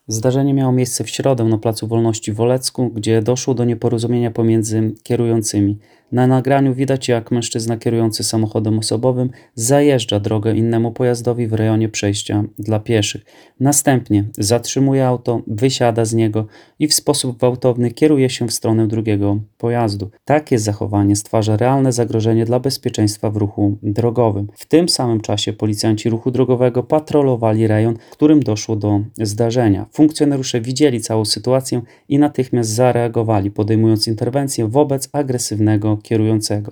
Zdarzenie miało miejsce w środę na Placu Wolności w Olecku, gdzie doszło do nieporozumienia pomiędzy kierującymi. Na nagraniu widać, jak mężczyzna kierujący samochodem osobowym zajeżdża drogę innemu pojazdowi w rejonie przejścia dla pieszych. Następnie zatrzymuje auto, wysiada z niego i w sposób gwałtowny kieruje się w stronę drugiego pojazdu. Takie zachowanie stwarza realne zagrożenie dla bezpieczeństwa w ruchu drogowym. W tym samym czasie policjanci ruchu drogowego patrolowali rejon, w którym doszło do zdarzenia. Funkcjonariusze widzieli całą sytuację i natychmiast zareagowali, podejmując interwencję wobec agresywnego kierującego.